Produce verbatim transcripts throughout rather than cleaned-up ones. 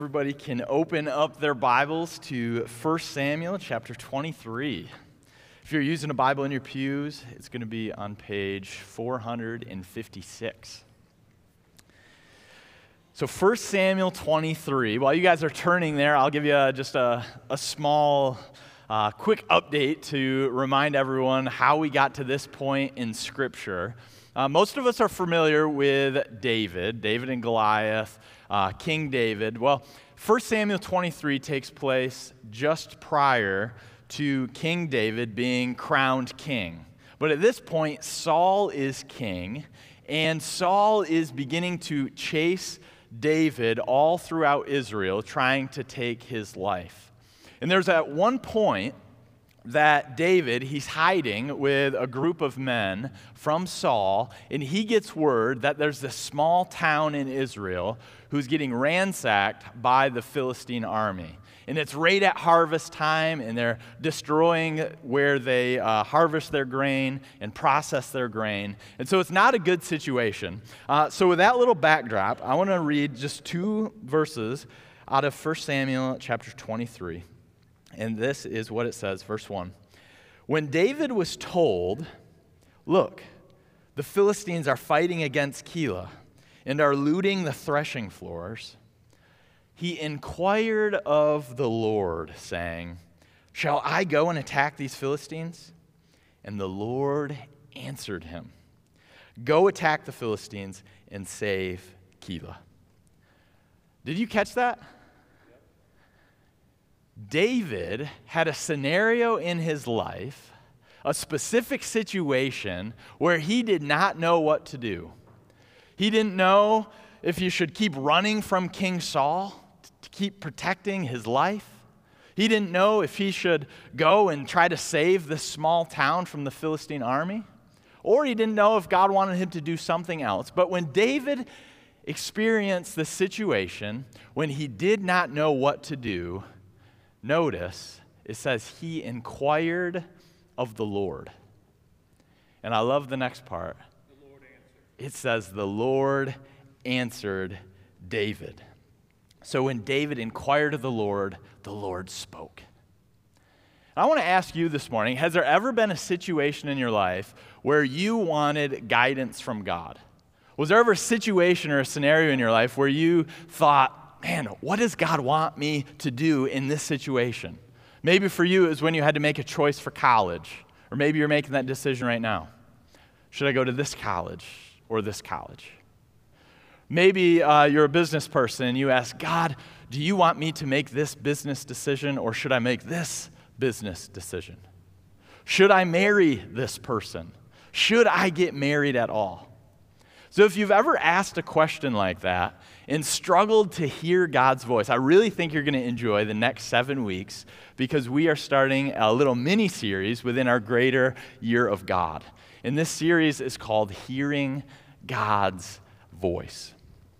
Everybody can open up their Bibles to First Samuel chapter twenty-three. If you're using a Bible in your pews, it's going to be on page four hundred fifty-six. So First Samuel twenty-three, while you guys are turning there, I'll give you a, just a, a small, uh, quick update to remind everyone how we got to this point in Scripture. Uh, most of us are familiar with David, David and Goliath, uh, King David. Well, First Samuel twenty-three takes place just prior to King David being crowned king. But at this point, Saul is king, and Saul is beginning to chase David all throughout Israel, trying to take his life. And there's at one point that David, he's hiding with a group of men from Saul, and he gets word that there's this small town in Israel who's getting ransacked by the Philistine army. And it's right at harvest time, and they're destroying where they uh, harvest their grain and process their grain. And so it's not a good situation. Uh, so with that little backdrop, I want to read just two verses out of First Samuel chapter twenty-three. And this is what it says, verse one. When David was told, "Look, the Philistines are fighting against Keilah and are looting the threshing floors," he inquired of the Lord, saying, "Shall I go and attack these Philistines?" And the Lord answered him, "Go attack the Philistines and save Keilah." Did you catch that? David had a scenario in his life, a specific situation where he did not know what to do. He didn't know if he should keep running from King Saul to keep protecting his life. He didn't know if he should go and try to save this small town from the Philistine army. Or he didn't know if God wanted him to do something else. But when David experienced the situation, when he did not know what to do, notice, it says he inquired of the Lord. And I love the next part. The Lord answered. It says the Lord answered David. So when David inquired of the Lord, the Lord spoke. I want to ask you this morning, has there ever been a situation in your life where you wanted guidance from God? Was there ever a situation or a scenario in your life where you thought, man, what does God want me to do in this situation? Maybe for you it was when you had to make a choice for college, or maybe you're making that decision right now. Should I go to this college or this college? Maybe uh, you're a business person and you ask, God, do you want me to make this business decision, or should I make this business decision? Should I marry this person? Should I get married at all? So if you've ever asked a question like that and struggled to hear God's voice, I really think you're going to enjoy the next seven weeks because we are starting a little mini-series within our greater year of God. And this series is called Hearing God's Voice.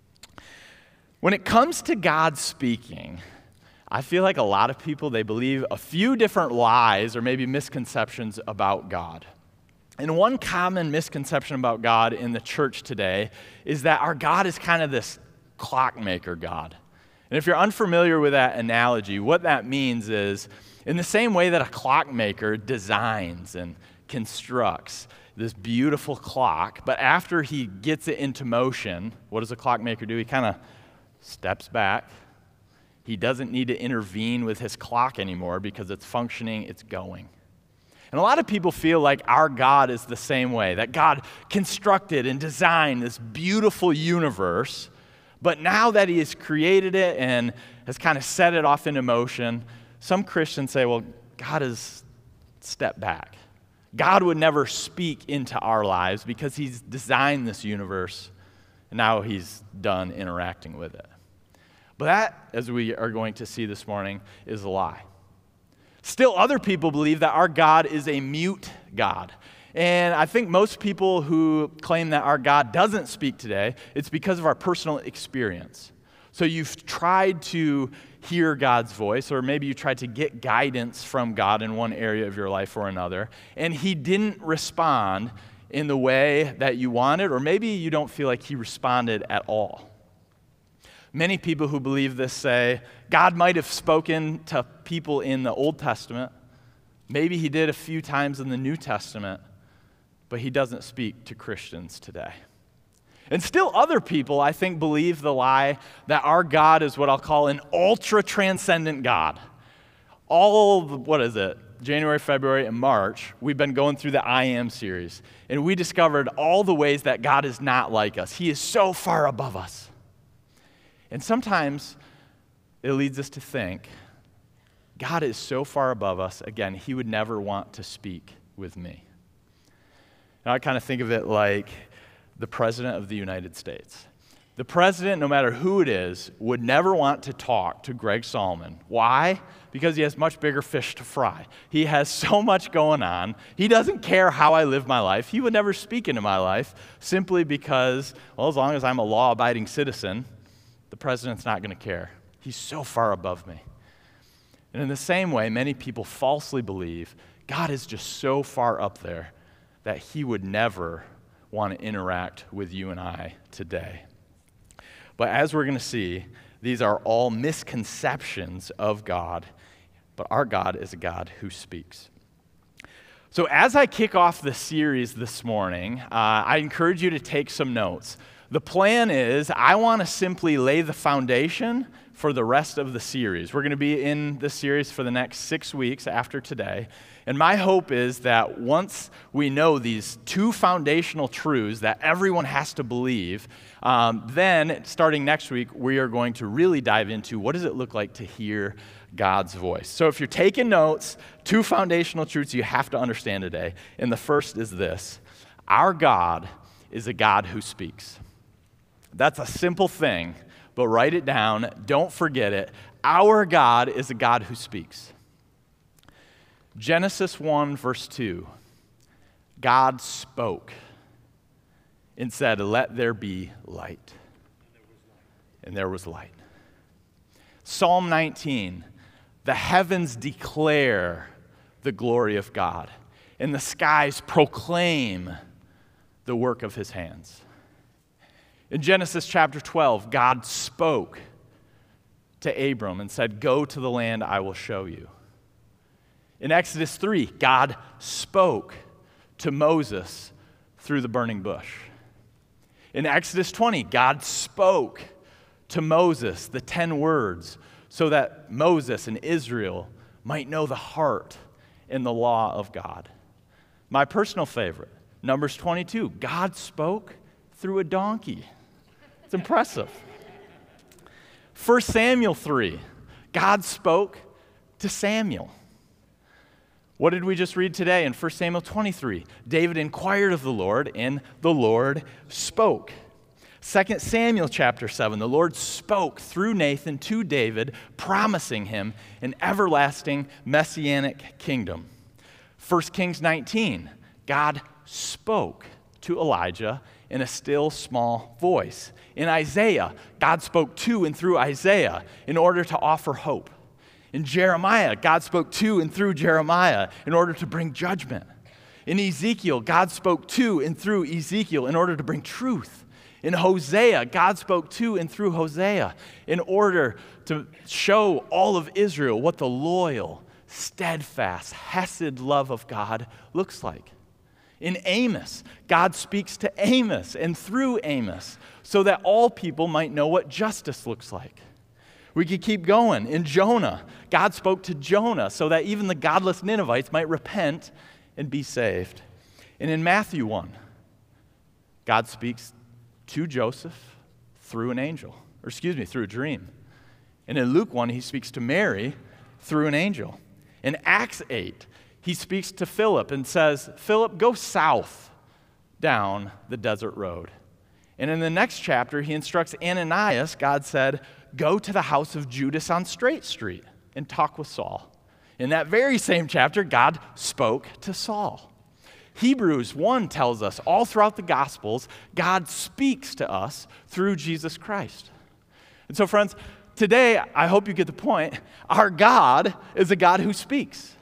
When it comes to God speaking, I feel like a lot of people, they believe a few different lies or maybe misconceptions about God. And one common misconception about God in the church today is that our God is kind of this clockmaker God. And if you're unfamiliar with that analogy, what that means is, in the same way that a clockmaker designs and constructs this beautiful clock, but after he gets it into motion, what does a clockmaker do? He kind of steps back. He doesn't need to intervene with his clock anymore because it's functioning, it's going. And a lot of people feel like our God is the same way, that God constructed and designed this beautiful universe, but now that he has created it and has kind of set it off into motion, some Christians say, well, God has stepped back. God would never speak into our lives because he's designed this universe, and now he's done interacting with it. But that, as we are going to see this morning, is a lie. Still, other people believe that our God is a mute God. And I think most people who claim that our God doesn't speak today, it's because of our personal experience. So you've tried to hear God's voice, or maybe you tried to get guidance from God in one area of your life or another, and he didn't respond in the way that you wanted, or maybe you don't feel like he responded at all. Many people who believe this say God might have spoken to people in the Old Testament. Maybe he did a few times in the New Testament, but he doesn't speak to Christians today. And still other people, I think, believe the lie that our God is what I'll call an ultra-transcendent God. All, the, what is it, January, February, and March, we've been going through the I Am series, and we discovered all the ways that God is not like us. He is so far above us. And sometimes it leads us to think, God is so far above us, again, he would never want to speak with me. And I kind of think of it like the President of the United States. The President, no matter who it is, would never want to talk to Greg Solomon. Why? Because he has much bigger fish to fry. He has so much going on. He doesn't care how I live my life. He would never speak into my life simply because, well, as long as I'm a law-abiding citizen, the president's not going to care. He's so far above me. And in the same way, many people falsely believe God is just so far up there that he would never want to interact with you and I today. But as we're going to see, these are all misconceptions of God, but our God is a God who speaks. So as I kick off the series this morning, uh, I encourage you to take some notes. The plan is I want to simply lay the foundation for the rest of the series. We're going to be in this series for the next six weeks after today. And my hope is that once we know these two foundational truths that everyone has to believe, um, then starting next week, we are going to really dive into what does it look like to hear God's voice. So if you're taking notes, two foundational truths you have to understand today. And the first is this: our God is a God who speaks. That's a simple thing, but write it down. Don't forget it. Our God is a God who speaks. Genesis one, verse two, God spoke and said, "Let there be light." And there was light. Psalm nineteen, the heavens declare the glory of God, and the skies proclaim the work of his hands. In Genesis chapter twelve, God spoke to Abram and said, "Go to the land I will show you." In Exodus three, God spoke to Moses through the burning bush. In Exodus twenty, God spoke to Moses the ten words so that Moses and Israel might know the heart and the law of God. My personal favorite, Numbers twenty-two, God spoke through a donkey. It's impressive. First Samuel three, God spoke to Samuel. What did we just read today in First Samuel twenty-three? David inquired of the Lord, and the Lord spoke. Second Samuel chapter seven, the Lord spoke through Nathan to David, promising him an everlasting messianic kingdom. First Kings nineteen, God spoke to Elijah in a still small voice. In Isaiah, God spoke to and through Isaiah in order to offer hope. In Jeremiah, God spoke to and through Jeremiah in order to bring judgment. In Ezekiel, God spoke to and through Ezekiel in order to bring truth. In Hosea, God spoke to and through Hosea in order to show all of Israel what the loyal, steadfast, hesed love of God looks like. In Amos, God speaks to Amos and through Amos so that all people might know what justice looks like. We could keep going. In Jonah, God spoke to Jonah so that even the godless Ninevites might repent and be saved. And in Matthew one, God speaks to Joseph through an angel, or excuse me, through a dream. And in Luke one, he speaks to Mary through an angel. In Acts eight, he speaks to Philip and says, "Philip, go south down the desert road." And in the next chapter, he instructs Ananias, God said, "Go to the house of Judas on Straight Street and talk with Saul." In that very same chapter, God spoke to Saul. Hebrews one tells us all throughout the Gospels, God speaks to us through Jesus Christ. And so, friends, today, I hope you get the point. Our God is a God who speaks.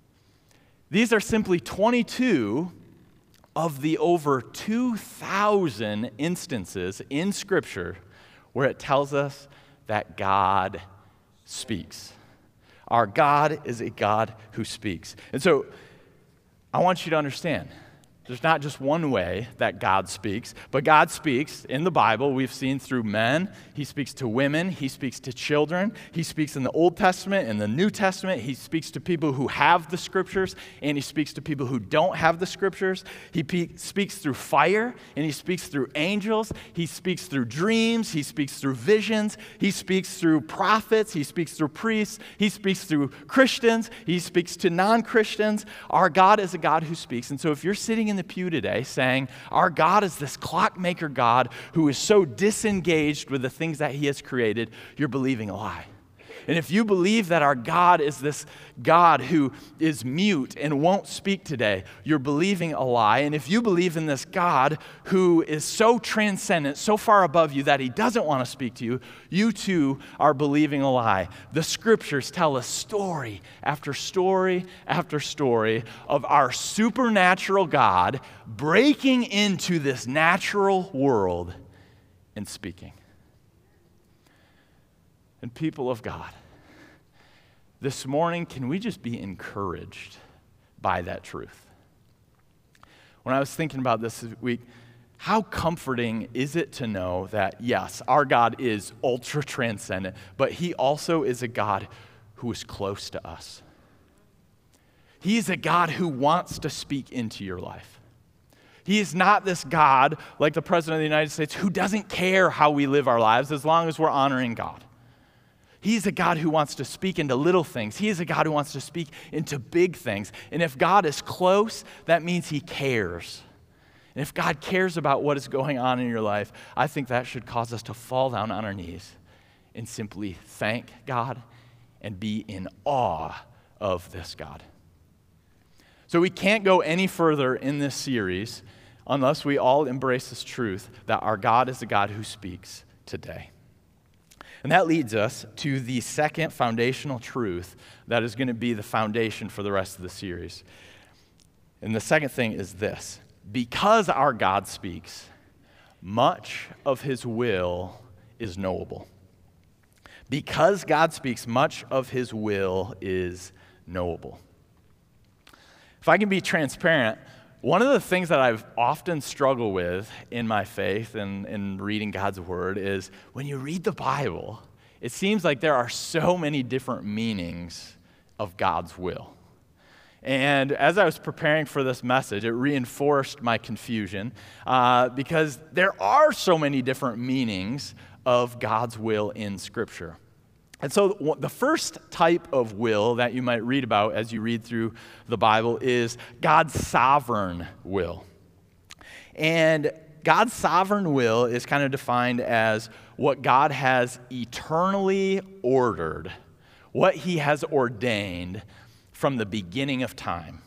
These are simply twenty-two of the over two thousand instances in Scripture where it tells us that God speaks. Our God is a God who speaks. And so I want you to understand, there's not just one way that God speaks, but God speaks in the Bible. We've seen through men. He speaks to women. He speaks to children. He speaks in the Old Testament and the New Testament. He speaks to people who have the scriptures, and he speaks to people who don't have the scriptures. He pe- speaks through fire, and he speaks through angels. He speaks through dreams. He speaks through visions. He speaks through prophets. He speaks through priests. He speaks through Christians. He speaks to non-Christians. Our God is a God who speaks. And so if you're sitting in the pew today saying, our God is this clockmaker God who is so disengaged with the things that he has created, you're believing a lie. And if you believe that our God is this God who is mute and won't speak today, you're believing a lie. And if you believe in this God who is so transcendent, so far above you that he doesn't want to speak to you, you too are believing a lie. The scriptures tell us story after story after story of our supernatural God breaking into this natural world and speaking. And people of God, this morning, can we just be encouraged by that truth? When I was thinking about this week, how comforting is it to know that, yes, our God is ultra transcendent, but he also is a God who is close to us. He is a God who wants to speak into your life. He is not this God, like the President of the United States, who doesn't care how we live our lives as long as we're honoring God. He's a God who wants to speak into little things. He is a God who wants to speak into big things. And if God is close, that means he cares. And if God cares about what is going on in your life, I think that should cause us to fall down on our knees and simply thank God and be in awe of this God. So we can't go any further in this series unless we all embrace this truth that our God is a God who speaks today. And that leads us to the second foundational truth that is going to be the foundation for the rest of the series. And the second thing is this: because our God speaks, much of his will is knowable. Because God speaks, much of his will is knowable. If I can be transparent, one of the things that I've often struggled with in my faith and in reading God's word is when you read the Bible, it seems like there are so many different meanings of God's will. And as I was preparing for this message, it reinforced my confusion uh, because there are so many different meanings of God's will in Scripture. And so the first type of will that you might read about as you read through the Bible is God's sovereign will. And God's sovereign will is kind of defined as what God has eternally ordered, what he has ordained from the beginning of time.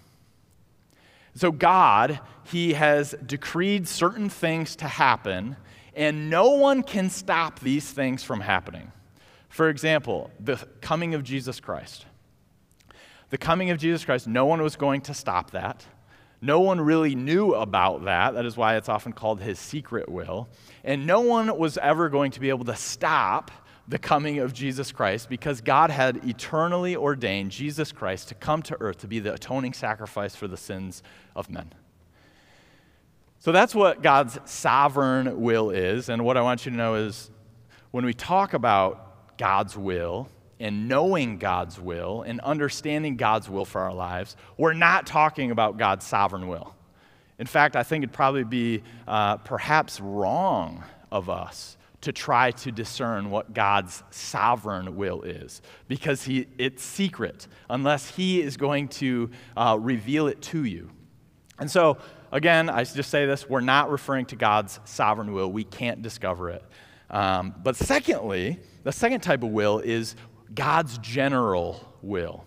So God, he has decreed certain things to happen, and no one can stop these things from happening. For example, the coming of Jesus Christ. The coming of Jesus Christ, no one was going to stop that. No one really knew about that. That is why it's often called his secret will. And no one was ever going to be able to stop the coming of Jesus Christ because God had eternally ordained Jesus Christ to come to earth to be the atoning sacrifice for the sins of men. So that's what God's sovereign will is. And what I want you to know is when we talk about God's will and knowing God's will and understanding God's will for our lives, we're not talking about God's sovereign will. In fact, I think it'd probably be uh, perhaps wrong of us to try to discern what God's sovereign will is because he, it's secret unless he is going to uh, reveal it to you. And so, again, I just say this, we're not referring to God's sovereign will. We can't discover it. Um, but secondly, the second type of will is God's general will.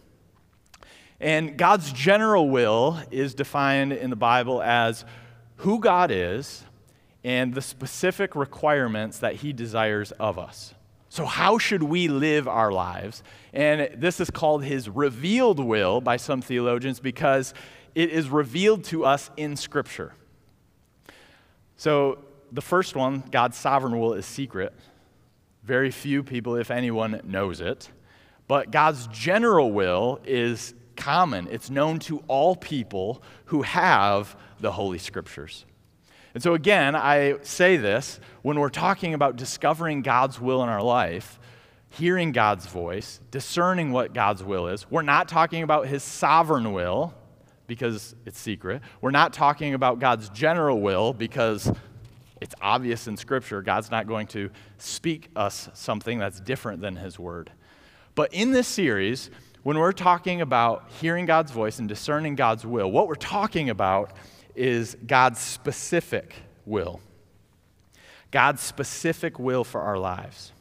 And God's general will is defined in the Bible as who God is and the specific requirements that he desires of us. So how should we live our lives? And this is called his revealed will by some theologians because it is revealed to us in Scripture. So the first one, God's sovereign will, is secret. Very few people, if anyone, knows it. But God's general will is common. It's known to all people who have the Holy Scriptures. And so again, I say this, when we're talking about discovering God's will in our life, hearing God's voice, discerning what God's will is, we're not talking about his sovereign will because it's secret. We're not talking about God's general will because it's obvious in Scripture. God's not going to speak us something that's different than his word. But in this series, when we're talking about hearing God's voice and discerning God's will, what we're talking about is God's specific will. God's specific will for our lives.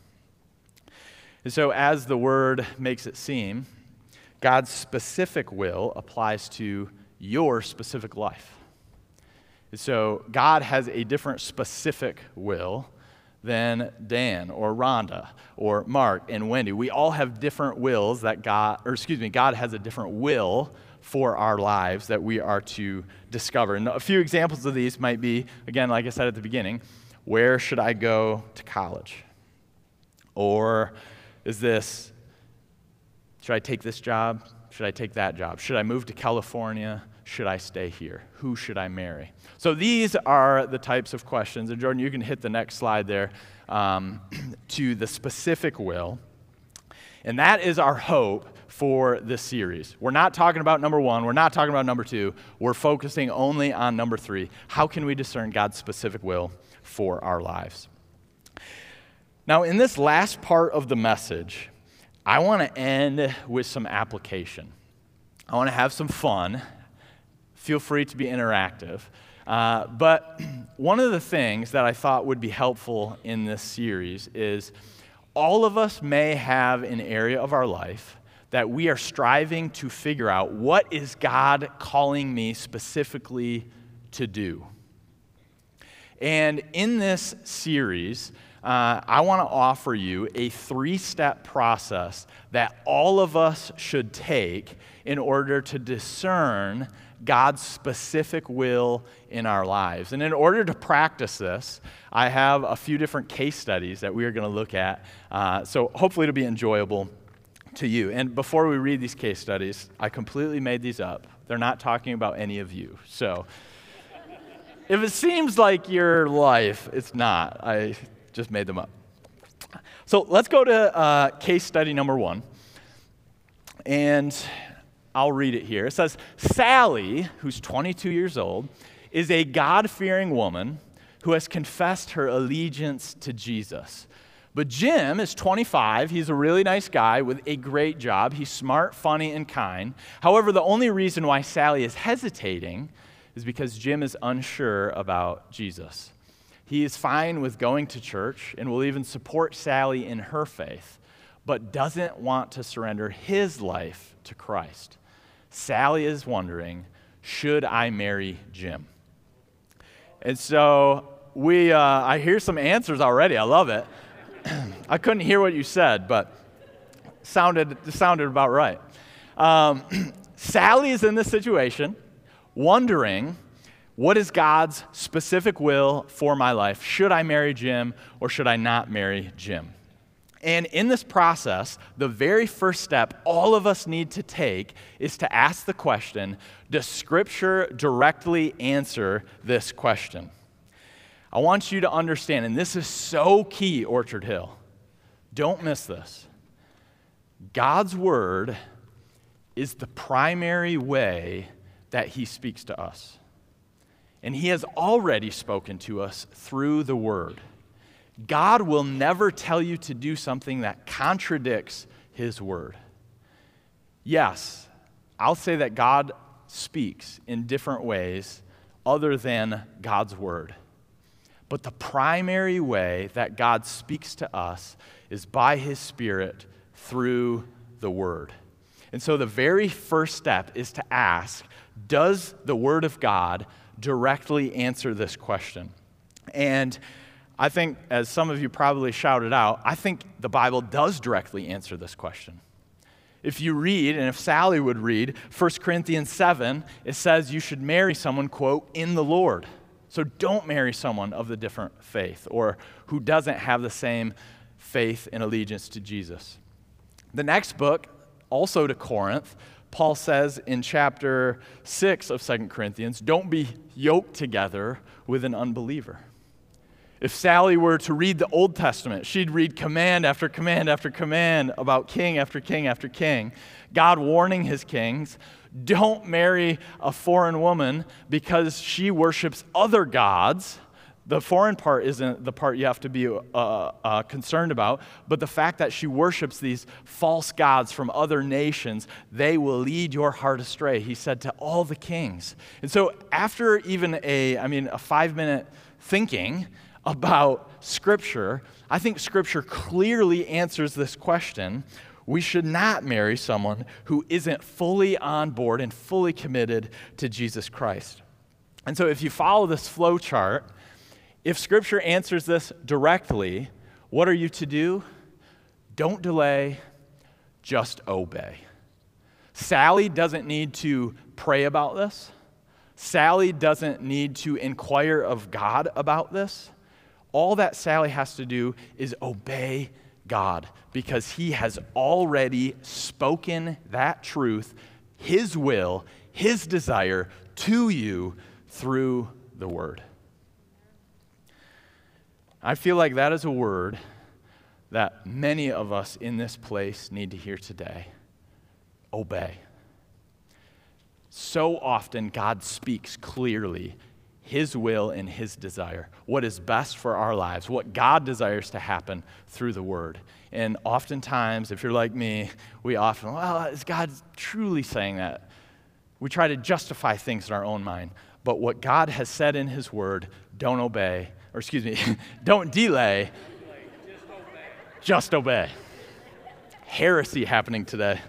And so as the word makes it seem, God's specific will applies to your specific life. And so God has a different specific will than Dan or Rhonda or Mark and Wendy. We all have different wills that God, or excuse me, God has a different will for our lives that we are to discover. And a few examples of these might be, again, like I said at the beginning, where should I go to college? Or is this, should I take this job? Should I take that job? Should I move to California? Should I stay here? Who should I marry? So these are the types of questions. And Jordan, you can hit the next slide there um, to the specific will. And that is our hope for this series. We're not talking about number one. We're not talking about number two. We're focusing only on number three. How can we discern God's specific will for our lives? Now, in this last part of the message, I want to end with some application. I want to have some fun. Feel free to be interactive. Uh, but one of the things that I thought would be helpful in this series is all of us may have an area of our life that we are striving to figure out, what is God calling me specifically to do? And in this series, uh, I want to offer you a three-step process that all of us should take in order to discern God's specific will in our lives. And in order to practice this, I have a few different case studies that we are going to look at. Uh, so hopefully it'll be enjoyable to you. And before we read these case studies, I completely made these up. They're not talking about any of you. So if it seems like your life, it's not. I just made them up. So let's go to uh, case study number one. And I'll read it here. It says, Sally, who's twenty-two years old, is a God-fearing woman who has confessed her allegiance to Jesus. But Jim is twenty-five. He's a really nice guy with a great job. He's smart, funny, and kind. However, the only reason why Sally is hesitating is because Jim is unsure about Jesus. He is fine with going to church and will even support Sally in her faith, but doesn't want to surrender his life to Christ. Sally is wondering, should I marry Jim? And so we, uh, I hear some answers already. I love it. I couldn't hear what you said, but sounded sounded about right. Um, Sally is in this situation, wondering, what is God's specific will for my life? Should I marry Jim or should I not marry Jim? And in this process, the very first step all of us need to take is to ask the question, does Scripture directly answer this question? I want you to understand, and this is so key, Orchard Hill. Don't miss this. God's Word is the primary way that He speaks to us. And He has already spoken to us through the Word. God will never tell you to do something that contradicts His Word. Yes, I'll say that God speaks in different ways other than God's Word. But the primary way that God speaks to us is by His Spirit through the Word. And so the very first step is to ask, does the Word of God directly answer this question? And I think, as some of you probably shouted out, I think the Bible does directly answer this question. If you read, and if Sally would read, First Corinthians seven, it says you should marry someone, quote, in the Lord. So don't marry someone of the different faith or who doesn't have the same faith and allegiance to Jesus. The next book, also to Corinth, Paul says in chapter six of Second Corinthians, don't be yoked together with an unbeliever. If Sally were to read the Old Testament, she'd read command after command after command about king after king after king, God warning his kings, don't marry a foreign woman because she worships other gods. The foreign part isn't the part you have to be uh, uh, concerned about, but the fact that she worships these false gods from other nations, they will lead your heart astray, he said to all the kings. And so after even a, I mean, a five-minute thinking about Scripture, I think Scripture clearly answers this question. We should not marry someone who isn't fully on board and fully committed to Jesus Christ. And so if you follow this flow chart, if Scripture answers this directly, what are you to do? Don't delay, just obey. Sally doesn't need to pray about this. Sally doesn't need to inquire of God about this. All that Sally has to do is obey God because he has already spoken that truth, his will, his desire to you through the Word. I feel like that is a word that many of us in this place need to hear today. Obey. So often God speaks clearly his will and his desire, what is best for our lives, what God desires to happen through the Word. And oftentimes, if you're like me, we often, well, is God truly saying that? We try to justify things in our own mind. But what God has said in his Word, don't obey. Or excuse me, don't delay, just obey. Just obey. Heresy happening today.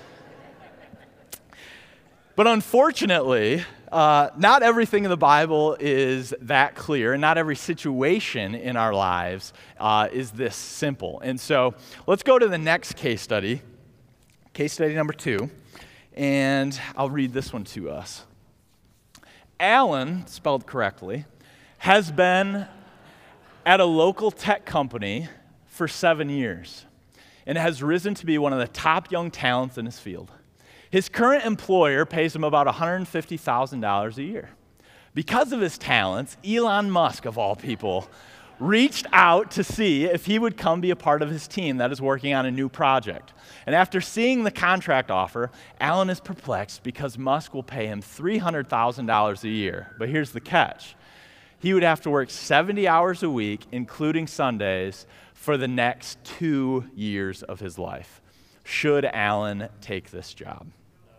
But unfortunately, uh, not everything in the Bible is that clear, and not every situation in our lives uh, is this simple. And so let's go to the next case study, case study number two, and I'll read this one to us. Alan, spelled correctly, has been at a local tech company for seven years and has risen to be one of the top young talents in his field. His current employer pays him about one hundred fifty thousand dollars a year. Because of his talents, Elon Musk, of all people, reached out to see if he would come be a part of his team that is working on a new project. And after seeing the contract offer, Alan is perplexed because Musk will pay him three hundred thousand dollars a year. But here's the catch. He would have to work seventy hours a week, including Sundays, for the next two years of his life. Should Alan take this job?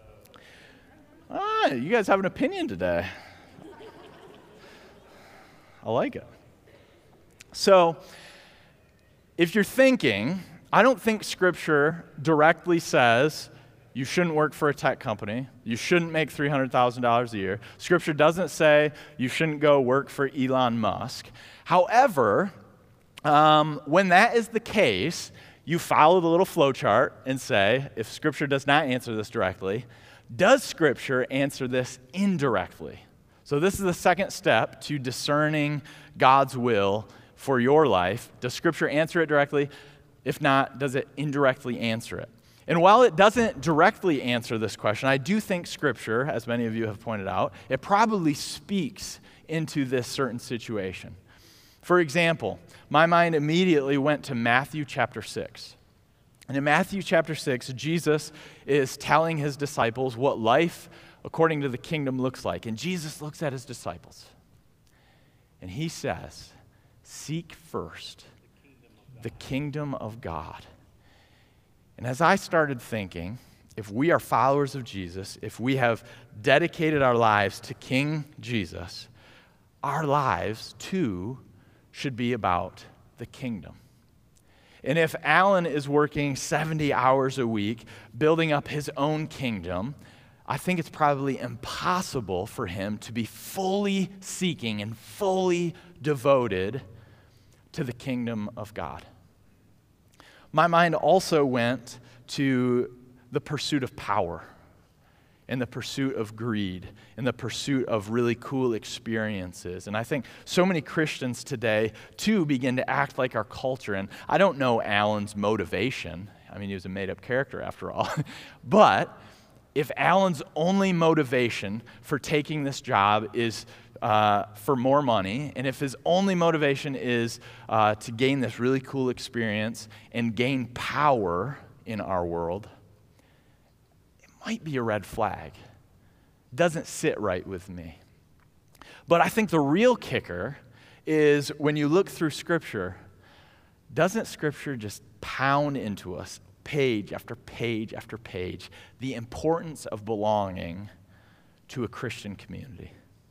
Ah, you guys have an opinion today. I like it. So, if you're thinking, I don't think Scripture directly says you shouldn't work for a tech company, you shouldn't make three hundred thousand dollars a year. Scripture doesn't say you shouldn't go work for Elon Musk. However, um, when that is the case, you follow the little flow chart and say, if Scripture does not answer this directly, does Scripture answer this indirectly? So this is the second step to discerning God's will for your life. Does Scripture answer it directly? If not, does it indirectly answer it? And while it doesn't directly answer this question, I do think Scripture, as many of you have pointed out, it probably speaks into this certain situation. For example, my mind immediately went to Matthew chapter six. And in Matthew chapter six, Jesus is telling his disciples what life according to the kingdom looks like. And Jesus looks at his disciples, and he says, seek first the kingdom of God. And as I started thinking, if we are followers of Jesus, if we have dedicated our lives to King Jesus, our lives, too, should be about the kingdom. And if Alan is working seventy hours a week, building up his own kingdom, I think it's probably impossible for him to be fully seeking and fully devoted to the kingdom of God. My mind also went to the pursuit of power. in the pursuit of greed, in the pursuit of really cool experiences. And I think so many Christians today, too, begin to act like our culture. And I don't know Alan's motivation. I mean, he was a made-up character after all. But if Alan's only motivation for taking this job is uh, for more money, and if his only motivation is uh, to gain this really cool experience and gain power in our world, might be a red flag. Doesn't sit right with me. But I think the real kicker is when you look through Scripture, doesn't Scripture just pound into us page after page after page the importance of belonging to a Christian community?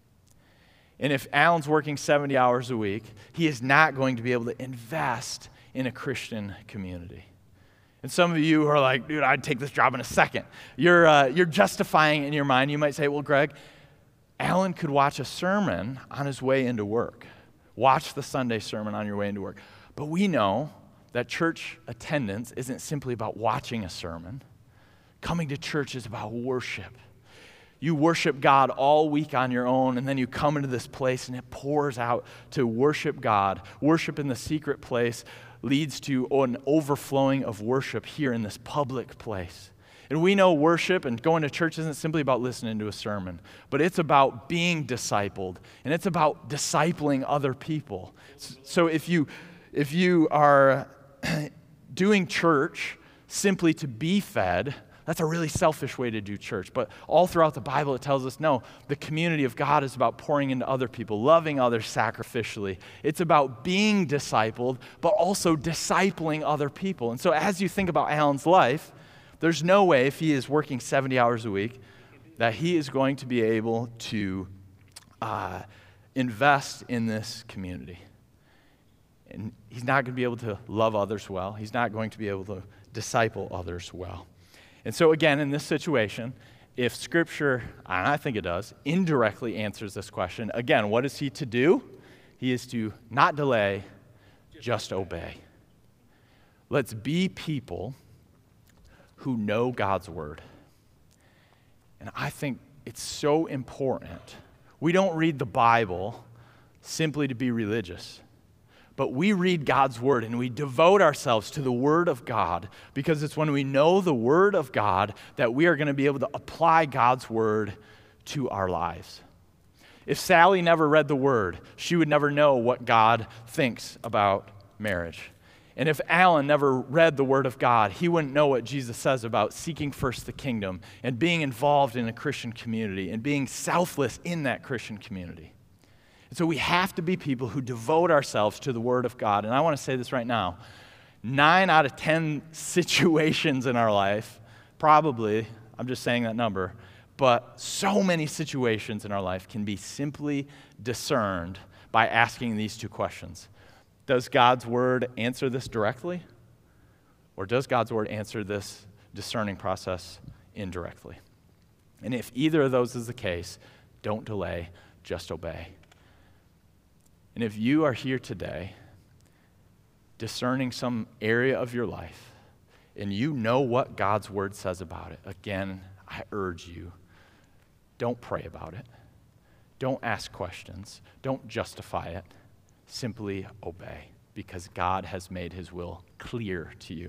And if Alan's working seventy hours a week, he is not going to be able to invest in a Christian community. And some of you are like, dude, I'd take this job in a second. You're, uh, you're justifying in your mind. You might say, well, Greg, Alan could watch a sermon on his way into work. Watch the Sunday sermon on your way into work. But we know that church attendance isn't simply about watching a sermon. Coming to church is about worship. You worship God all week on your own, and then you come into this place and it pours out to worship God. Worship in the secret place leads to an overflowing of worship here in this public place. And we know worship and going to church isn't simply about listening to a sermon, but it's about being discipled, and it's about discipling other people. So if you if you are doing church simply to be fed, that's a really selfish way to do church. But all throughout the Bible, it tells us, no, the community of God is about pouring into other people, loving others sacrificially. It's about being discipled, but also discipling other people. And so as you think about Alan's life, there's no way, if he is working seventy hours a week, that he is going to be able to uh, invest in this community. And he's not going to be able to love others well. He's not going to be able to disciple others well. And so again, in this situation, if Scripture, and I think it does, indirectly answers this question, again, what is he to do? He is to not delay, just obey. Let's be people who know God's word. And I think it's so important. We don't read the Bible simply to be religious. But we read God's word and we devote ourselves to the word of God, because it's when we know the word of God that we are going to be able to apply God's word to our lives. If Sally never read the word, she would never know what God thinks about marriage. And if Alan never read the word of God, he wouldn't know what Jesus says about seeking first the kingdom and being involved in a Christian community and being selfless in that Christian community. And so we have to be people who devote ourselves to the Word of God. And I want to say this right now. Nine out of ten situations in our life, probably, I'm just saying that number, but so many situations in our life can be simply discerned by asking these two questions. Does God's Word answer this directly? Or does God's Word answer this discerning process indirectly? And if either of those is the case, don't delay, just obey. And if you are here today discerning some area of your life and you know what God's word says about it, again, I urge you, don't pray about it. Don't ask questions. Don't justify it. Simply obey, because God has made his will clear to you.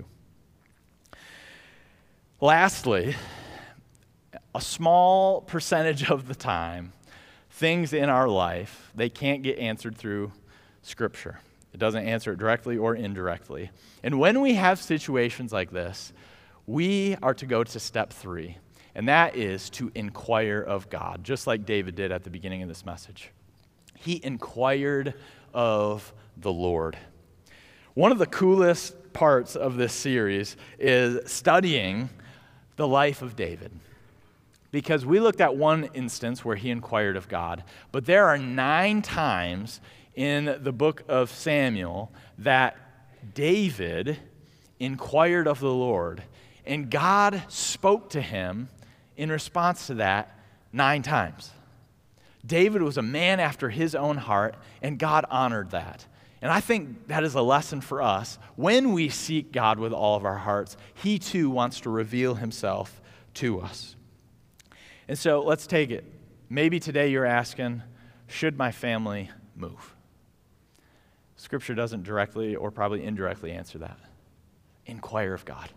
Lastly, a small percentage of the time, things in our life, they can't get answered through Scripture. It doesn't answer it directly or indirectly. And when we have situations like this, we are to go to step three, and that is to inquire of God, just like David did at the beginning of this message. He inquired of the Lord. One of the coolest parts of this series is studying the life of David. Because we looked at one instance where he inquired of God, but there are nine times in the book of Samuel that David inquired of the Lord, and God spoke to him in response to that nine times. David was a man after his own heart, and God honored that. And I think that is a lesson for us. When we seek God with all of our hearts, he too wants to reveal himself to us. And so let's take it. Maybe today you're asking, should my family move? Scripture doesn't directly or probably indirectly answer that. Inquire of God.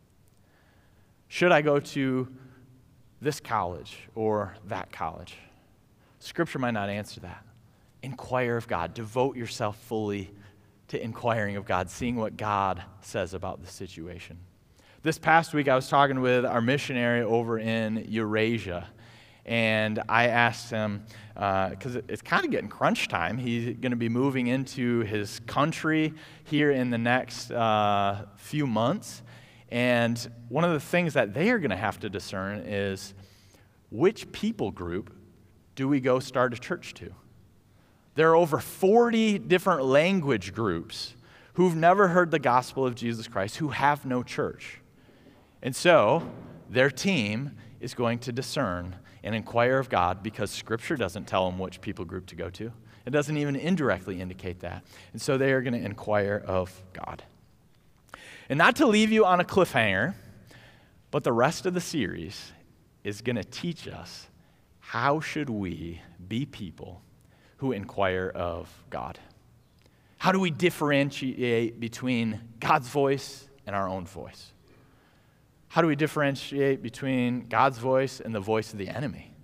Should I go to this college or that college? Scripture might not answer that. Inquire of God. Devote yourself fully to inquiring of God, seeing what God says about the situation. This past week, I was talking with our missionary over in Eurasia, and I asked him, because uh, it's kind of getting crunch time. He's going to be moving into his country here in the next uh, few months, and one of the things that they are going to have to discern is which people group do we go start a church to? There are over forty different language groups who've never heard the gospel of Jesus Christ, who have no church. And so their team is going to discern and inquire of God, because Scripture doesn't tell them which people group to go to. It doesn't even indirectly indicate that. And so they are going to inquire of God. And not to leave you on a cliffhanger, but the rest of the series is going to teach us how should we be people who inquire of God. How do we differentiate between God's voice and our own voice? How do we differentiate between God's voice and the voice of the enemy?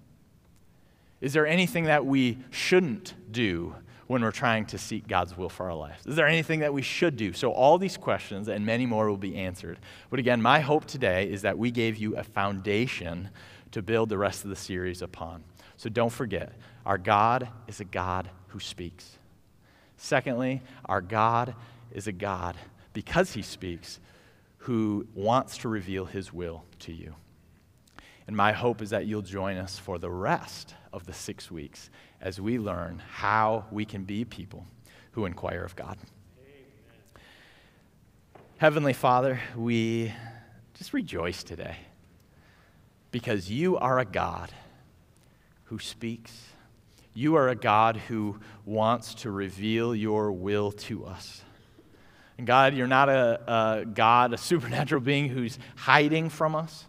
Is there anything that we shouldn't do when we're trying to seek God's will for our lives? Is there anything that we should do? So all these questions and many more will be answered. But again, my hope today is that we gave you a foundation to build the rest of the series upon. So don't forget, our God is a God who speaks. Secondly, our God is a God, because he speaks, who wants to reveal his will to you. And my hope is that you'll join us for the rest of the six weeks as we learn how we can be people who inquire of God. Amen. Heavenly Father, we just rejoice today because you are a God who speaks. You are a God who wants to reveal your will to us. And God, you're not a, a God, a supernatural being who's hiding from us.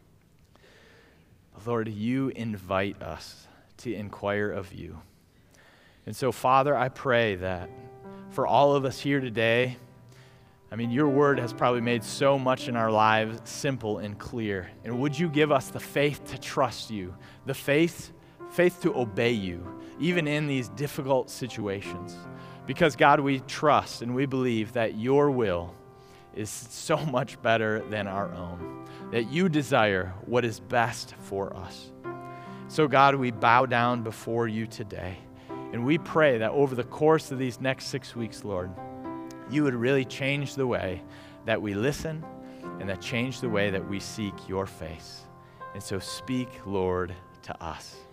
But Lord, you invite us to inquire of you. And so, Father, I pray that for all of us here today, I mean, your word has probably made so much in our lives simple and clear. And would you give us the faith to trust you, the faith, faith to obey you, even in these difficult situations? Because, God, we trust and we believe that your will is so much better than our own, that you desire what is best for us. So, God, we bow down before you today, and we pray that over the course of these next six weeks, Lord, you would really change the way that we listen and that change the way that we seek your face. And so speak, Lord, to us.